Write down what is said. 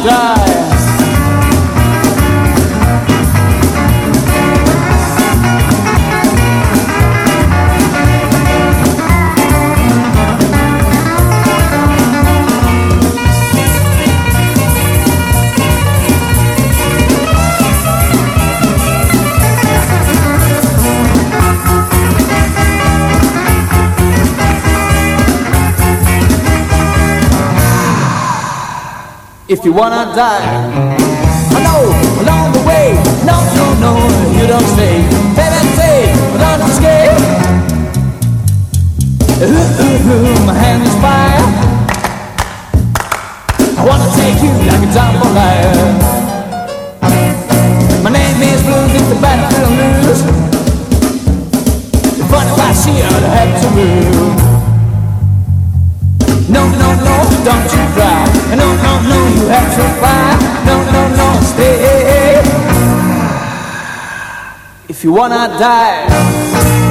die. If you wanna die, I know along the way. No, no, no, you don't stay. Baby, say, don't escape. My hand is fire. I wanna take you like a jambalaya. My name is Blues, it's the battlefield blues. It's funny if I see you, I have to move. No, no, no, don't you cry. No, no, no, you have to fight. No, no, no, stay. If you wanna die.